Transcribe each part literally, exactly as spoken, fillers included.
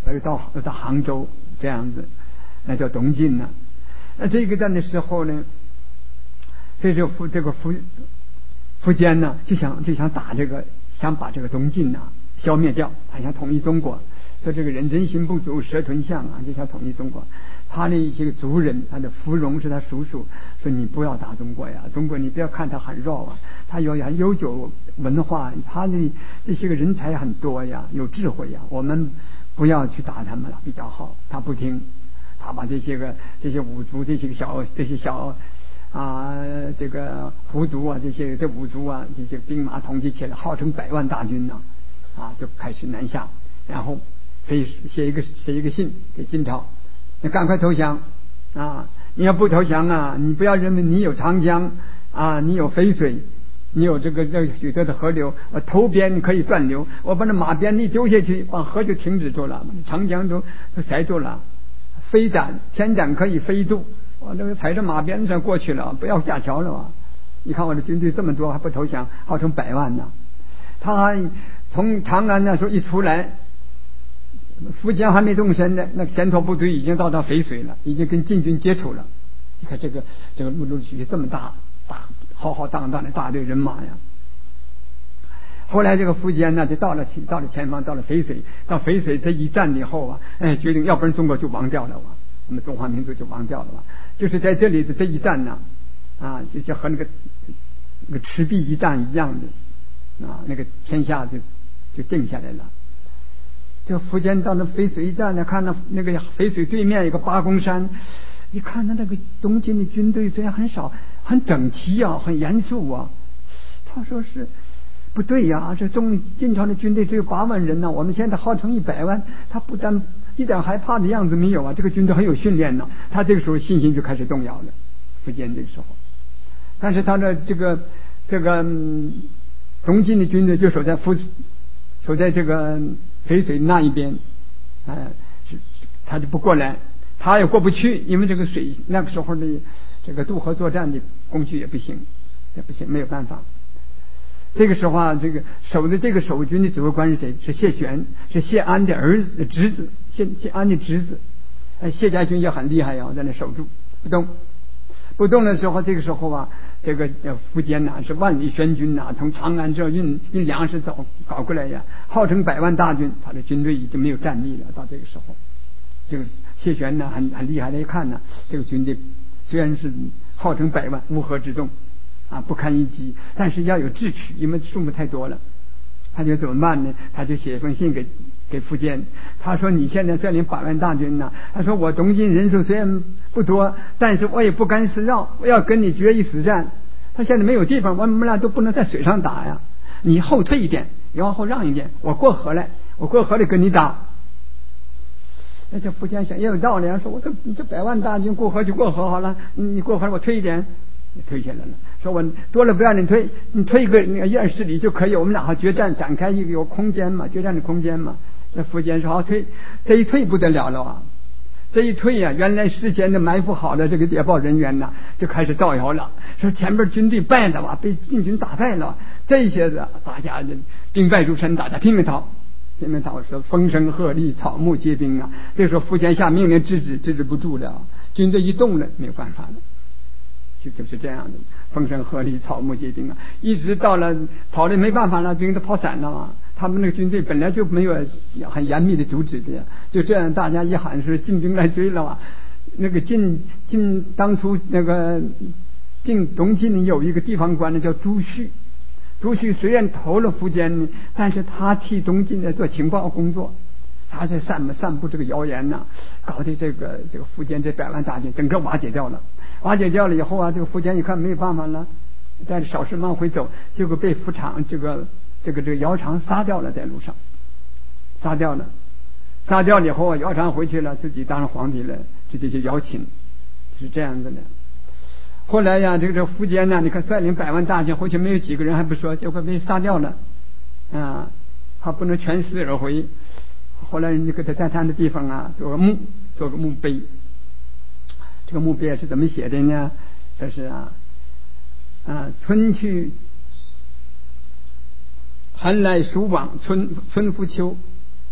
所以到到杭州这样子，那叫东晋呢。那这个在那时候呢，这就福这个福苻坚呢就想就想打这个，想把这个东晋呢消灭掉，他想统一中国。说这个人人心不足蛇吞象啊，就想统一中国。他的一些族人，他的芙蓉是他叔叔，说你不要打中国呀，中国你不要看他很弱啊，他有很悠久文化，他的这些个人才很多呀，有智慧呀，我们不要去打他们了比较好。他不听，他把这些个这些五族这些个小这些小啊这个胡族啊这些这五族啊这些兵马统计起来，号称百万大军呢，啊就开始南下，然后非写一个写一个信给晋朝，你赶快投降啊！你要不投降啊，你不要认为你有长江啊，你有淝水，你有这个这个许多的河流，我头边可以断流，我把那马鞭一丢下去，把河就停止住了，长江都都塞住了。飞斩千斩可以飞渡，我这个踩着马鞭上过去了，不要下桥了啊！你看我的军队这么多还不投降，号称百万呢。他从长安那时候一出来，苻坚还没动身呢，那先头部队已经到达淝水了，已经跟晋军接触了。你看这个这个陆陆续续这么大大浩浩荡荡的大队人马呀。后来这个苻坚呢，就到了到了前方，到了淝水，到淝水这一战以后啊，哎，决定要不然中国就亡掉了吧，我们中华民族就亡掉了吧。就是在这里的这一战呢，啊，就就和那个那个赤壁一战一样的啊，那个天下就就定下来了。这个苻坚到那淝水一战呢，看到那个淝水对面有个八公山，一看他那个东晋的军队虽然很少，很整齐啊，很严肃啊。他说是不对呀，这中晋朝的军队只有八万人呢，我们现在号称一百万，他不但一点害怕的样子没有啊，这个军队很有训练呢。他这个时候信心就开始动摇了，苻坚这个时候。但是他的这个这个、嗯、东晋的军队就守在淝守在这个淝水那一边，呃，他就不过来，他也过不去，因为这个水那个时候的这个渡河作战的工具也不行，也不行，没有办法。这个时候啊，这个守的这个守军的指挥官是谁？是谢玄，是谢安的儿子侄子，谢谢安的侄子。哎，谢家军也很厉害呀，在那守住不动，不动的时候，这个时候啊，这个苻坚呐是万里宣军呐，从长安这运运粮食走搞过来呀，号称百万大军，他的军队已经没有战力了。到这个时候，这个谢玄呢很很厉害的，一看呢，这个军队虽然是号称百万，乌合之众啊，不堪一击，但是要有智取，因为数目太多了。他就怎么办呢？他就写一封信给给苻坚，他说你现在率领百万大军呢，他说我东晋人数虽然不多，但是我也不甘示弱，我要跟你决一死战。他现在没有地方，我们俩都不能在水上打呀，你后退一点，你往后让一点，我过河来，我过河来跟你打。那这苻坚想也有道理啊，说我这你这百万大军过河就过河好了，你过河我退一点，你退下来了。说我多了不让你退，你退一个那个一二十里就可以，我们俩好决战，展开一个有空间嘛，决战的空间嘛。那苻坚说好退，这一退不得了了啊！这一退呀、啊，原来事先的埋伏好的这个谍报人员呢，就开始造谣了，说前边军队败了吧，被晋军打败了。这些子大家兵败如山，大家拼命逃，拼命逃，说风声鹤唳，草木皆兵啊！这时候苻坚下命令制止，制止不住了，军队一动了，没有办法了。就就是这样的，风声鹤唳，草木皆兵啊！一直到了跑的没办法了，兵都跑散了啊！他们那个军队本来就没有很严密的阻止的，就这样大家一喊是晋兵来追了啊！那个晋晋当初那个晋东晋有一个地方官呢叫朱旭，朱旭虽然投了苻坚，但是他替东晋在做情报工作，他在散布散布这个谣言呐、啊，搞得这个这个苻坚这百万大军整个瓦解掉了。瓦解掉了以后啊，这个苻坚一看没有办法了，带着少士往回走，结果被副厂这个这个这个姚苌杀掉了，在路上杀掉了，杀掉了以后啊，姚苌回去了，自己当上皇帝了，这就叫姚秦，是这样子的。后来呀，这个这苻坚呢，你看率领百万大军回去没有几个人还不说，结果被杀掉了啊，他不能全死而回。后来人家给他在他的地方啊做个墓，做个墓碑。这个墓碑是怎么写的呢？这是啊啊，春去寒来暑往，春春复秋，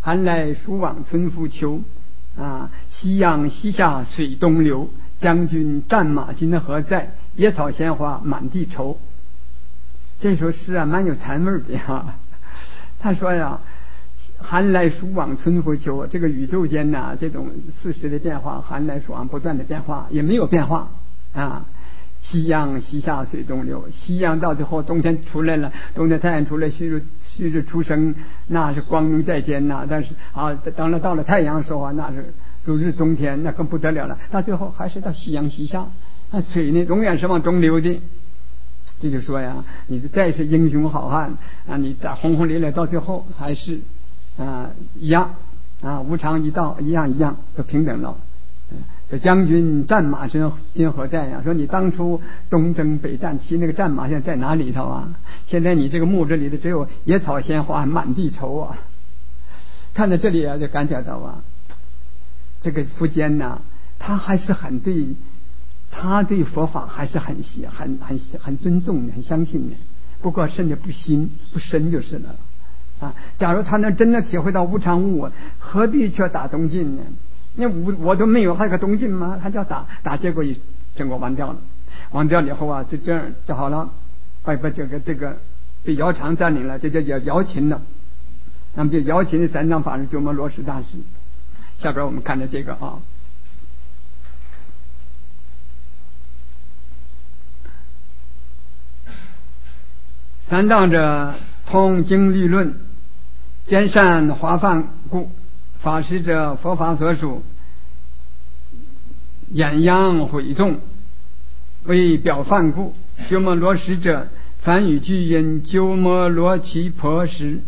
寒来暑往春复秋啊，夕阳西下水东流，将军战马今何在？野草鲜花满地愁。这首诗啊蛮有禅味的呀。他说呀，寒来暑往春复秋，这个宇宙间呐、啊，这种四时的变化，寒来暑往不断的变化，也没有变化啊。夕阳西下水东流，夕阳到最后冬天出来了，冬天太阳出来，旭日旭日初升，那是光明在天呐。但是啊，当然到了太阳的时候啊，那是如日中天，那更不得了了。到最后还是到夕阳西下，那水呢永远是往东流的。这就说呀，你再是英雄好汉啊，你再轰轰烈烈，到最后还是啊一样啊，无常一道，一样一样都平等了。这将军战马今今何在呀？说你当初东征北战骑那个战马现在在哪里头啊？现在你这个墓志里的只有野草鲜花满地愁啊！看到这里啊，就感觉到啊，这个苻坚呐，他还是很对，他对佛法还是很喜很很很尊重的，很相信的。不过甚至不心不深就是了啊！假如他能真的体会到无常无我，何必去打东晋呢？那我我都没有，还有个东晋吗？他叫打打，结果一整个完掉了，完掉了以后啊，就这样就好了，把把这个这个被姚苌占领了，这就叫姚秦了。那么就姚秦的三藏法师鸠摩罗什大师，下边我们看的这个啊，三藏者，通经律论，兼善华范故。法师者，佛法所属，演扬毁众，为表范故。鸠摩罗什者，梵语句音鸠摩罗奇婆时，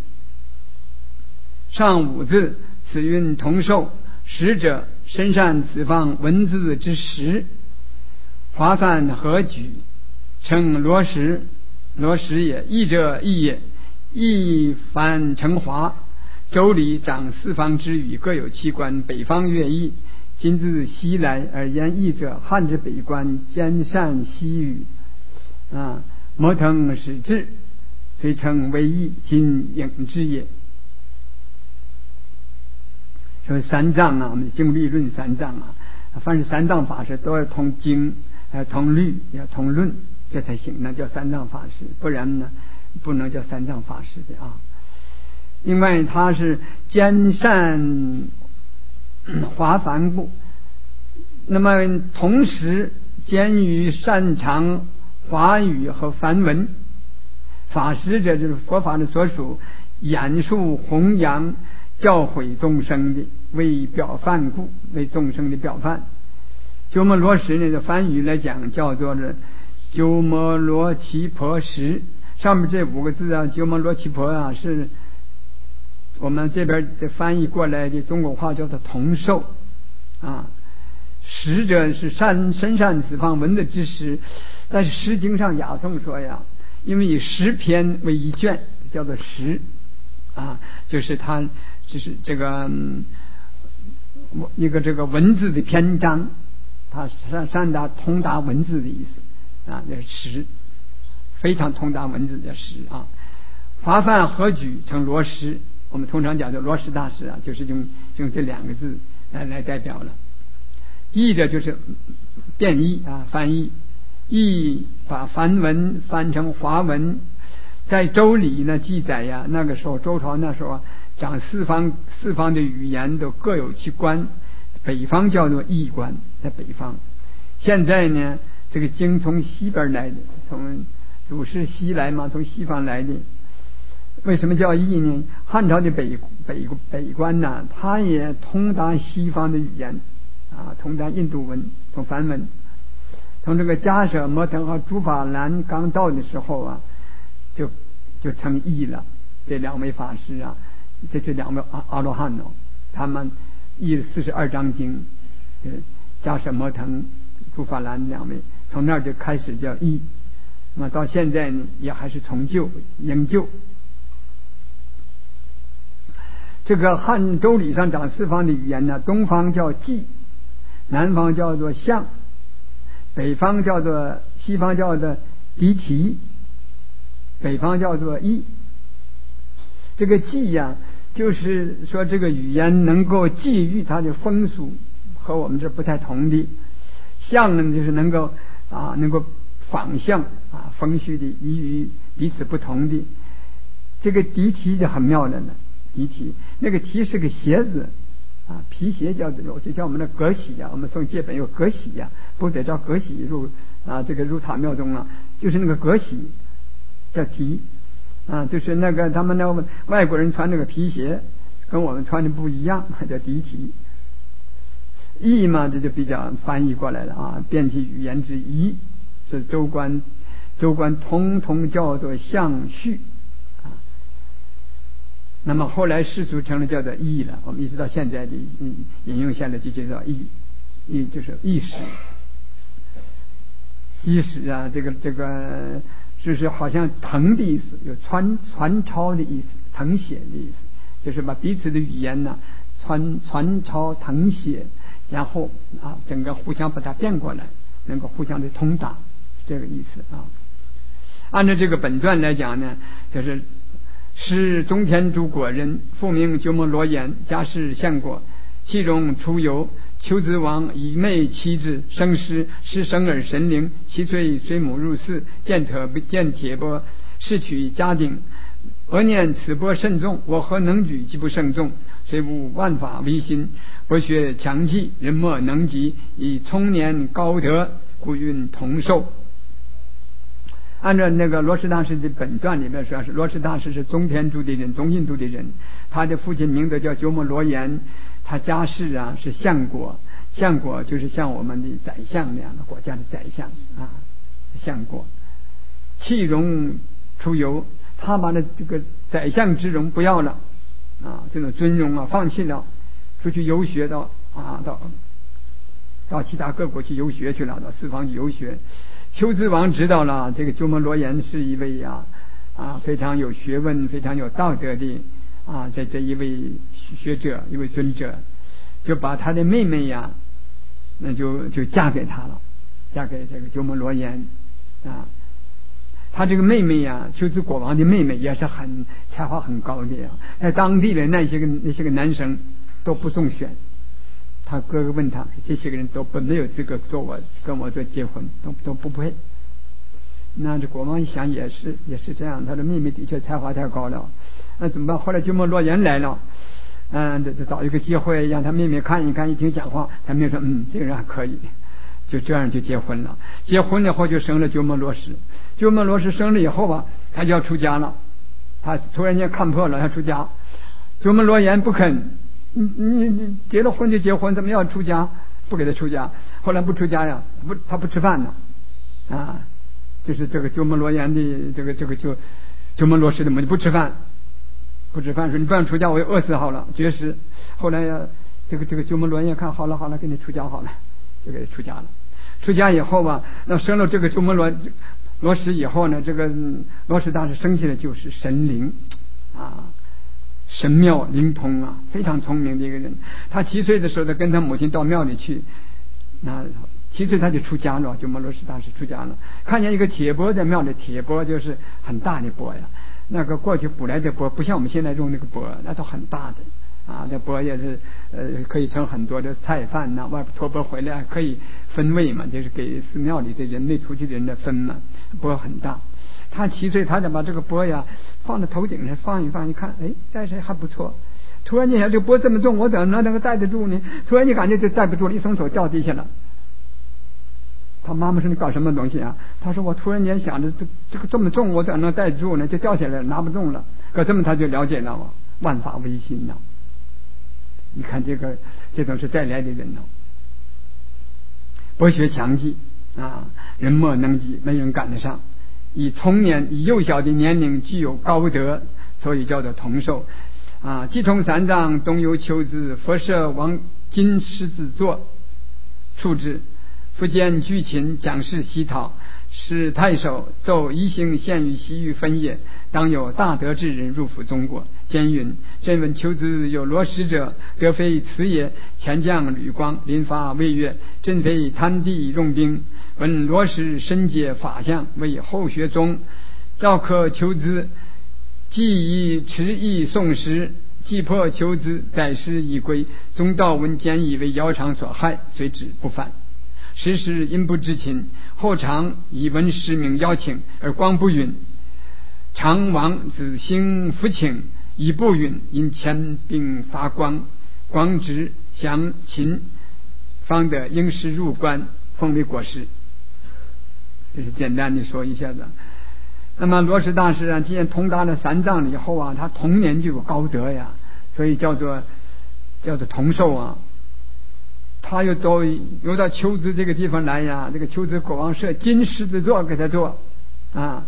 上五字，此韵同受。识者，深善此方文字之识。华范何举，称罗什，罗什也。译者译也，译梵成华。周礼掌四方之语，各有其观。北方乐译，今自西来而言译者，汉之北关，兼善西语啊，摩腾始至，虽称为译，今影之也。说三藏啊，我们经律论三藏啊，凡是三藏法师都要通经，要通律，要通论，这才行，那叫三藏法师，不然呢，不能叫三藏法师的啊。另外他是兼善华梵故，那么同时兼于擅长华语和梵文。法师者就是佛法的所属，演述弘扬教诲众生的，为表范故，为众生的表范。鸠摩罗什呢，的梵语来讲叫做是鸠摩罗奇婆时，上面这五个字啊，鸠摩罗奇婆啊，是我们这边的翻译过来的中国话叫做同受啊。识者是善深善此方文的之识，但是诗经上雅颂说呀，因为以十篇为一卷，叫做识啊，就是它就是这个、嗯、一个这个文字的篇章，它善善达通达文字的意思啊，叫识，非常通达文字的识啊。华范何举成罗什，我们通常讲的罗什大师啊，就是用用这两个字来来代表了。译的就是变译啊，翻译，译把梵文翻成华文。在周礼呢记载呀，那个时候周朝那时候啊，讲四方四方的语言都各有其官，北方叫做译官，在北方。现在呢，这个经从西边来的，从祖师西来嘛，从西方来的。为什么叫译呢？汉朝的北北北关呐，它也通达西方的语言啊，通达印度文，从梵文。从这个迦舍摩腾和竺法兰刚到的时候啊，就就成译了。这两位法师啊，这是两位阿阿罗汉哦，他们译了四十二章经，呃，迦舍摩腾、竺法兰两位，从那儿就开始叫译。那么到现在呢，也还是从旧仍旧。这个汉周礼上讲四方的语言呢，东方叫纪，南方叫做象，北方叫做西方叫做狄提，北方叫做夷。这个纪呀， 就是说这个语言能够寄予它的风俗和我们这不太同的，象呢就是能够啊能够仿象啊风序的依于彼此不同的。这个笛蹄就很妙的呢，笛蹄那个蹄是个鞋子啊，皮鞋叫做就像我们的革洗呀、啊，我们送戒本有革洗呀、啊，不得照革洗入啊这个入塔庙中啊，就是那个革洗叫蹄啊，就是那个他们那个外国人穿那个皮鞋跟我们穿的不一样，叫笛蹄。义嘛，这就比较翻译过来了啊，变体语言之一，是州官州官统统叫做相续啊。那么后来世俗成了叫做义了，我们一直到现在的引用下来就叫做义，义就是义史，义史啊，这个这个就是好像誊的意思，有传传抄的意思，誊写的意思，就是把彼此的语言呢传传抄誊写。然后啊，整个互相把它变过来，能够互相的通达，这个意思啊。按照这个本传来讲呢，就是是中天竺国人，父名鸠摩罗衍，家世相国，其中出游。丘子王以妹妻子生师，师生而神灵。其岁随母入寺，见特见铁钵，是取家鼎。俄念此钵甚重，我何能举，既不胜重，虽无万法唯心。博学强记，人莫能及，以聪年高德，故运同寿。按照那个罗什大师的本传里面说，是罗什大师是中天竺的人，中印度的人，他的父亲名字叫鸠摩罗衍，他家世啊是相国，相国就是像我们的宰相那样的国家的宰相啊，相国。弃荣出游，他把那这个宰相之荣不要了啊，这种尊荣啊放弃了。出去游学到啊，到到其他各国去游学去了，到四方去游学。丘子王知道了这个鸠摩罗衍是一位呀 啊, 啊非常有学问、非常有道德的啊这这一位学者、一位尊者，就把他的妹妹呀，那就就嫁给他了，嫁给这个鸠摩罗衍啊。他这个妹妹呀，丘子国王的妹妹也是很才华很高的呀，在当地的那些个那些个男生都不中选，他哥哥问他，这些个人都不没有资格做我跟我做结婚，都都不配。那这国王一想也是也是这样，他的妹妹的确才华太高了，那怎么办？后来鸠摩罗衍来了，嗯，这找一个机会让他妹妹看一看，一听讲话，他妹妹说嗯，这个人还可以，就这样就结婚了。结婚了后就生了鸠摩罗什，鸠摩罗什生了以后吧，他就要出家了，他突然间看破了，他出家。鸠摩罗衍不肯。你你你结了婚就结婚，怎么要出家？不给他出家。后来不出家呀，不他不吃饭呢，啊，就是这个鸠摩罗衍的这个这个就鸠摩罗什的母亲不吃饭，不吃饭说你不让出家，我要饿死好了，绝食。后来呀，这个这个鸠摩罗衍看好了好了，给你出家好了，就给他出家了。出家以后吧，那生了这个鸠摩罗罗什以后呢，这个罗什大师生下来就是神灵啊。神妙灵通啊，非常聪明的一个人。他七岁的时候，他跟他母亲到庙里去，那七岁他就出家了，鸠摩罗什大师出家了。看见一个铁钵在庙里，铁钵就是很大的钵呀，那个过去古来的钵不像我们现在用那个钵，那都很大的啊。那钵也是呃可以盛很多的菜饭呐、啊，外边托钵回来可以分位嘛，就是给寺庙里的人没出去的人的分嘛。钵很大，他七岁他就把这个钵呀放在头顶上放一放，一看，哎，带上还不错。突然间，这个钵这么重，我怎么能能够带得住呢？突然间感觉就带不住了，一松手掉地下了。他妈妈说：“你搞什么东西啊？”他说：“我突然间想着，这这个这么重，我怎么能带得住呢？就掉下来了，拿不动了。”可这么他就了解了嘛，万法唯心呐。你看这个，这种是再来的人呢，博学强记啊，人莫能及，没人赶得上。以童年以幼小的年龄具有高德，所以叫做同寿啊。继从三藏，东游丘子，佛舍王金狮子座处之。福建巨禽蒋氏西讨，使太守奏一行献于西域分野，当有大德之人入府中国。兼云：朕闻丘子有罗使者，得非此也。前将吕光临发魏越，朕非贪地用兵。闻罗使深解法相，为后学中。赵可求之，既以持意诵时， 击破求子，载师已归。宗道闻见以为姚苌所害，遂止不返。时时因不知情，后常以闻师名邀请，而光不允。常王子兴复请，以不允，因千兵发光。光直降秦，方得应师入关，封为国师。这是简单的说一下子。那么罗什大师啊，既然通达了三藏了以后啊，他童年就有高德呀，所以叫做叫做童寿啊。他又到又到丘兹这个地方来呀，这个丘兹国王设金狮子座给他做啊，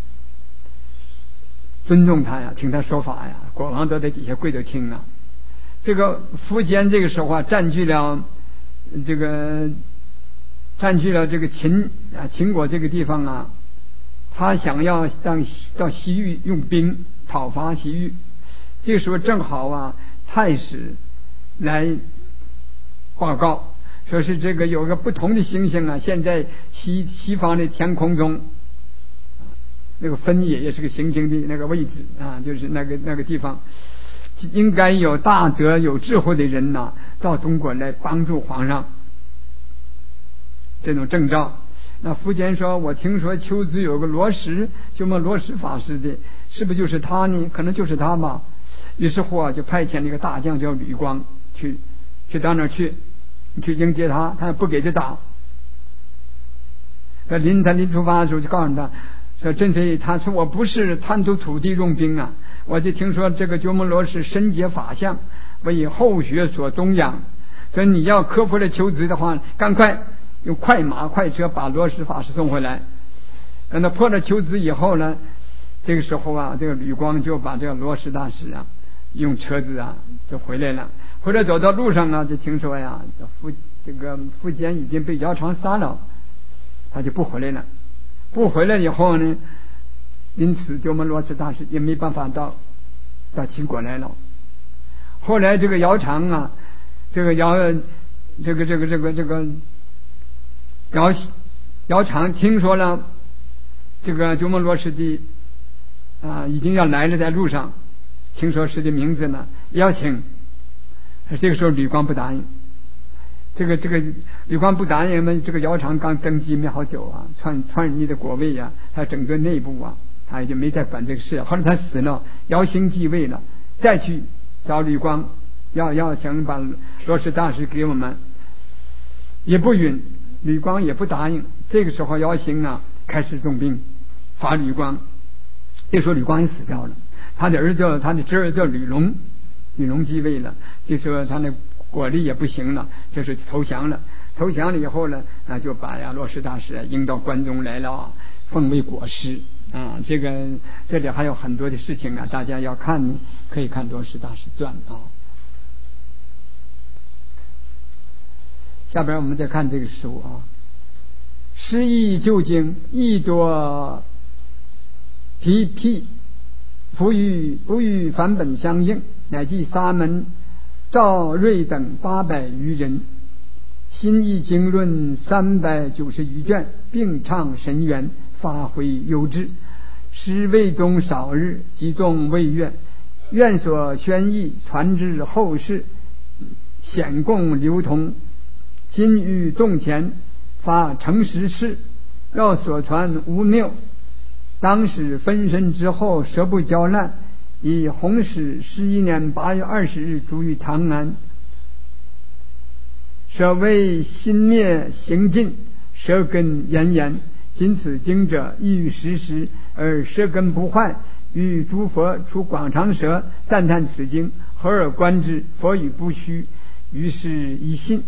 尊重他呀，听他说法呀，国王都在底下跪着听啊。这个苻坚这个时候啊，占据了这个占据了这个秦啊秦国这个地方啊，他想要到到西域用兵讨伐西域。这个时候正好啊，太史来报告，说是这个有个不同的星星啊，现在西西方的天空中，那个分野也是个行星的那个位置啊，就是那个那个地方，应该有大德有智慧的人呐、啊，到中国来帮助皇上。这种征兆。那苻坚说，我听说丘兹有个罗什，就么罗什法师的，是不是就是他呢？可能就是他吧。于是乎啊，就派遣那个大将叫吕光去去到那儿去去迎接他，他不给他打。那临他临出发的时候就告诉他说，真是他说我不是贪图土地用兵啊，我就听说这个鸠摩罗什深解法相，为后学所供养，所以你要克服了丘兹的话，赶快用快马快车把罗什法师送回来。等他破了丘兹以后呢，这个时候啊，这个吕光就把这个罗什大师啊用车子啊就回来了。回来走到路上啊，就听说呀，苻这个苻坚已经被姚苌杀了，他就不回来了。不回来以后呢，因此鸠摩罗什大师也没办法到到秦国来了。后来这个姚苌啊，这个姚这个这个这个这个姚姚苌听说了这个鸠摩罗什的啊已经要来了，在路上听说是的名字呢，邀请。这个时候吕光不答应，这个这个吕光不答应呢，这个姚苌刚登基没好久啊，篡篡逆的国位啊，他整个内部啊，他也就没再管这个事。后来他死了，姚兴继位了，再去找吕光，要要想把罗什大师给我们，也不允，吕光也不答应。这个时候姚兴啊开始重兵伐吕光，这时候吕光也死掉了，他的儿子他的侄儿叫吕龙，吕龙继位了，就说他那国力也不行了，就是投降了。投降了以后呢，啊，就把呀罗什大师啊迎到关中来了，封为国师啊。这个这里还有很多的事情啊，大家要看可以看罗什大师传啊。下边我们再看这个书啊，诗意究竟，意多皮辟，不与不与梵本相应，乃记沙门、赵瑞等八百余人，新译经论三百九十余卷，并唱神源，发挥优质。诗未中少日，集众未愿，愿所宣译，传至后世，显供流通。今于众前发诚实事，要所传无谬。当时分身之后，舌不交难，以弘始十一年八月二十日卒于长安。舍为心灭行尽，舌根炎炎。今此经者亦于时时，而舌根不坏。与诸佛出广长舌，赞叹此经，合而观之，佛语不虚，于是一信。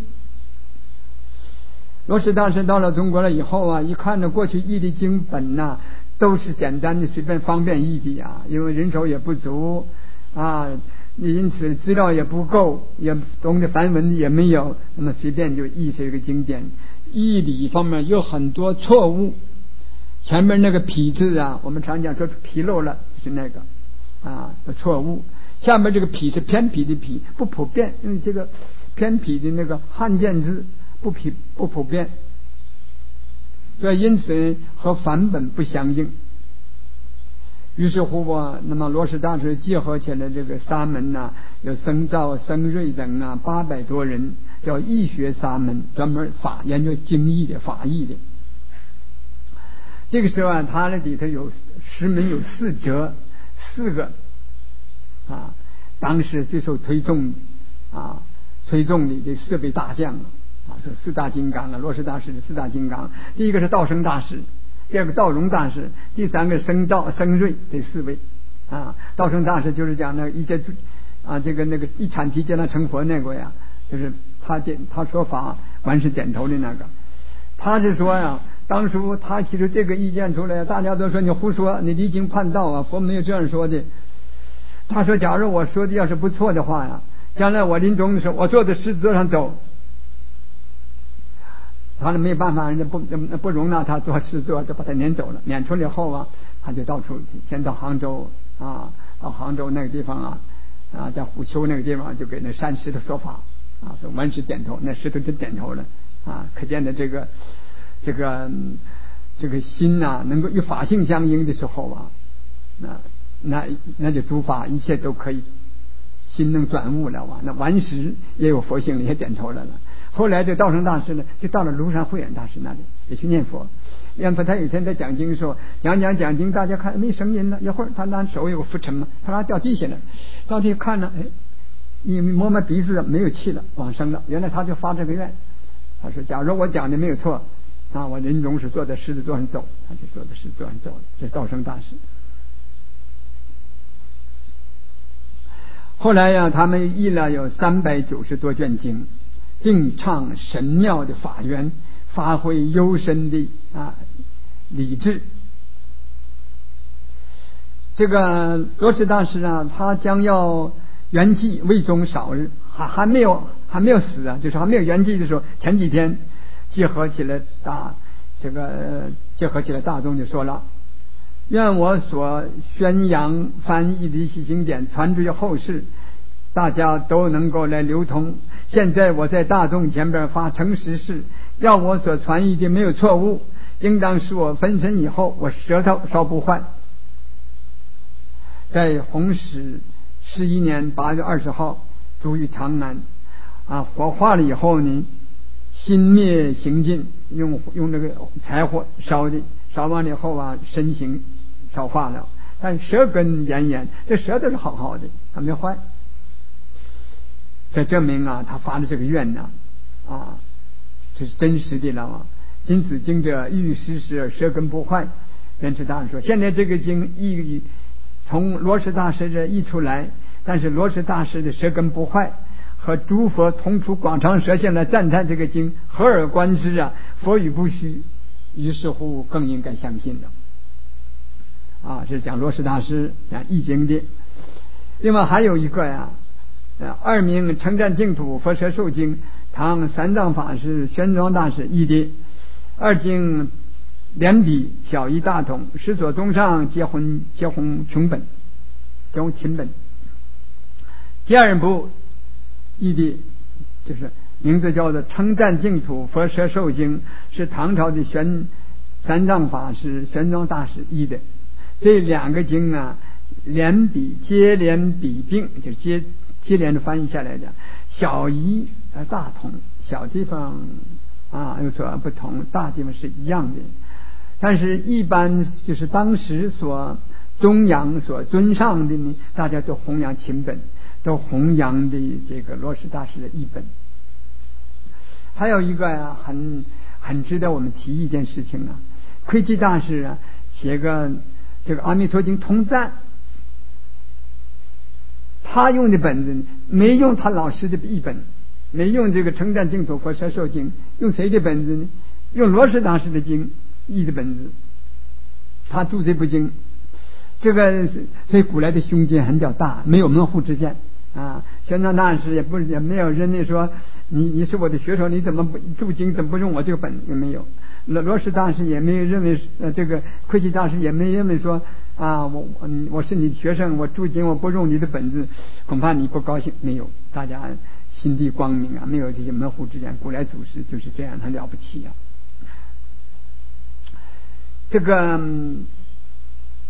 罗什大师到了中国了以后啊，一看着过去译的经本呐、啊，都是简单的随便方便译的呀，因为人手也不足啊，因此资料也不够，也懂得梵文也没有，那么随便就译这个经典。译理方面有很多错误，前面那个痞字啊，我们常讲说纰漏了，就是那个啊的错误。下面这个痞是偏僻的痞，不普遍，因为这个偏僻的那个汉简字不普不普遍，所以因此和梵本不相应。 于是乎啊，那么罗什大师结合起来这个沙门呐、啊，有僧肇、僧瑞等啊，八百多人，叫义学沙门，专门法研究经义的法义的。这个时候啊，他那里头有十门有四哲，四个啊，当时最受推崇啊，推崇的这四位大将啊，是四大金刚啊，罗什大师的四大金刚。第一个是道生大师，第二个道融大师，第三个僧肇、僧瑞，这四位啊。道生大师就是讲那个一切啊，这个那个一阐提见他成佛那个呀，就是他点他说法完是点头的那个。他是说呀，当初他提出这个意见出来，大家都说你胡说，你离经叛道啊，佛没有这样说的。他说，假如我说的要是不错的话呀，将来我临终的时候，我坐在狮子座上走。他呢没有办法，人家不不容纳他坐狮子座，就把他撵走了。撵出来后啊，他就到处先到杭州啊，到杭州那个地方啊啊，在虎丘那个地方就给那山石头说法啊，说万事点头，那石头就点头了啊，可见的这个这个这个心呐、啊，能够与法性相应的时候啊，那那那就诸法一切都可以，心能转悟了啊，那顽石也有佛性，也点头了了。后来这道生大师呢，就到了庐山慧远大师那里，也去念佛。念佛，他有一天在讲经的时候，讲讲讲经，大家看没声音了，一会儿他拿手有个拂尘嘛，他拿掉地下了，到地看呢，哎，你摸摸鼻子没有气了，往生了。原来他就发这个愿，他说：假如我讲的没有错啊，我临终是坐在狮子座上走，他就坐在狮子座上走了。这道生大师。后来呀，他们译了有三百九十多卷经，并唱神妙的法缘，发挥幽深的啊理智。这个罗什大师啊，他将要圆寂，未终少日，还还没有还没有死啊，就是还没有圆寂的时候，前几天结合起来大这个结合起来大众就说了。愿我所宣扬翻译的一些经典传诸于后世，大家都能够来流通。现在我在大众前边发诚实誓，要我所传译的没有错误，应当是我分身以后我舌头稍不坏。在弘始十一年八月二十号，卒于长安啊，火化了以后呢，心灭行尽，用用那个柴火烧的，烧完了以后啊，身形烧化了，但舌根炎炎，这舌头是好好的，还没坏。这证明啊，他发的这个愿呢，啊，这是真实的了啊。因此经者欲施施，舌根不坏。圆持大师说，现在这个经译从罗什大师这译出来，但是罗什大师的舌根不坏，和诸佛同出广长舌相来赞叹这个经，合而观之啊，佛语不虚，于是乎更应该相信了。啊，是讲罗什大师讲易经的。另外还有一个呀，呃，二名称赞净土佛舌受经，唐三藏法师玄奘大师译的。二经连笔小一大统，十所宗上皆弘皆弘穷本，皆弘秦本。第二部译的就是名字叫做称赞净土佛舌受经，是唐朝的玄三藏法师玄奘大师译的。这两个经啊，连笔接连笔并，就是接接连的翻译下来的，小一呃大同，小地方啊有所不同，大地方是一样的。但是一般就是当时所中央所尊上的呢，大家都弘扬秦本，都弘扬的这个罗什大师的译本。还有一个呀、啊，很很值得我们提一件事情啊，窥基大师啊写个这个阿弥陀经通赞，他用的本子没用他老师的译本，没用这个称赞净土佛舌受经，用谁的本子呢？用罗什大师的经译的本子，他注这部经，这个所以古来的胸襟很较大，没有门户之见啊。玄奘大师也不也没有认为说你你是我的学生，你怎么不注经怎么不用我这个本？也没有。罗罗什大师也没有认为呃这个窥基大师也没认为说啊我我是你的学生，我注经我不用你的本子，恐怕你不高兴。没有，大家心地光明啊，没有这些门户之见。古来祖师就是这样，很了不起啊。这个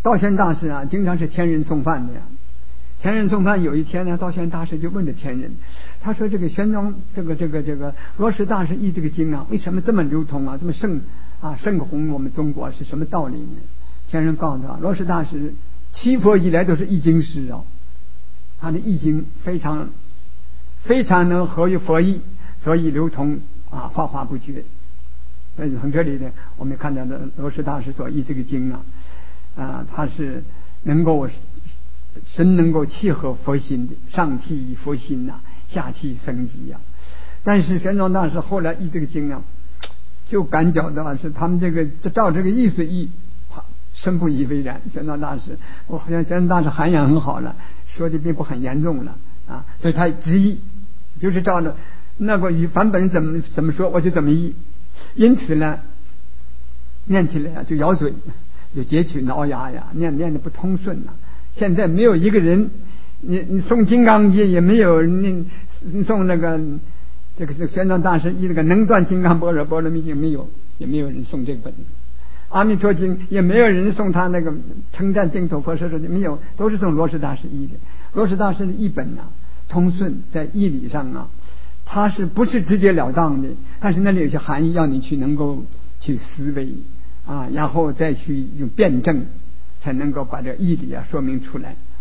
道宣大师啊，经常是天人送饭的呀。天人送饭，有一天呢，道宣大师就问着天人，他说：“这个玄奘这个这个这个罗什大师译这个经啊，为什么这么流通啊，这么盛啊盛红我们中国是什么道理呢？”天人告诉他，罗什大师七佛以来都是译经师啊，他的译经非常非常能合于佛意，所以流通啊，话话不绝。所以从这里呢，我们看到的罗什大师所译这个经啊，啊，他是能够真能够契合佛心的，上契佛心呐、啊，下契生机呀、啊。但是玄奘大师后来译这个经啊，就感觉到是他们这个照这个意思译，深不以为然。玄奘大师，我好像玄奘大师涵养很好了，说的并不很严重了啊，所以他直译，就是照着那个语梵本怎么怎么说，我就怎么译。因此呢，念起来啊就咬嘴，就截取挠牙呀，念念的不通顺呐、啊。现在没有一个人，你你诵《金刚经》也没有，你你诵那个这个是玄奘大师译那个能断金刚般若波罗蜜经没有，也没有人诵这本。阿弥陀经也没有人诵他那个称赞净土佛说说的，没有，都是从罗什大师译的。罗什大师的译本啊，通顺，在义理上啊，他是不是直截了当的？但是那里有些含义要你去能够去思维啊，然后再去用辩证。才能够把这个义理啊说明出来